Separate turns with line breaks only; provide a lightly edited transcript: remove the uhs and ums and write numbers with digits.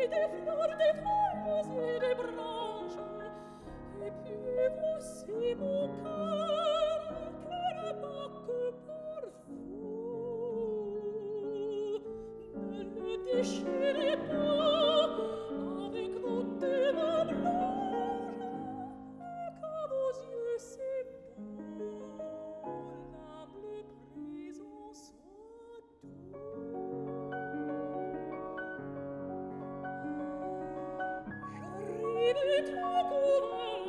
des fleurs, des feuilles et des branches. Et puis voici mon cœur que ne bat que pour vous. Ne le déchirez pas avec vos deux mains blanches, et qu'à vos yeux c'est beau, l'humble prison soit doux. J'arrive et ton couvent